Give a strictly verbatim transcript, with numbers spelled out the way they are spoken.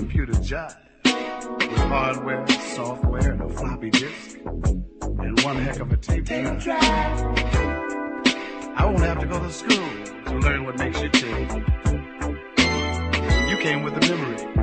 computer jive with hardware, software, and a floppy disk, and one heck of a tape drive. I won't have to go to school to learn what makes you tick. You came with the memory.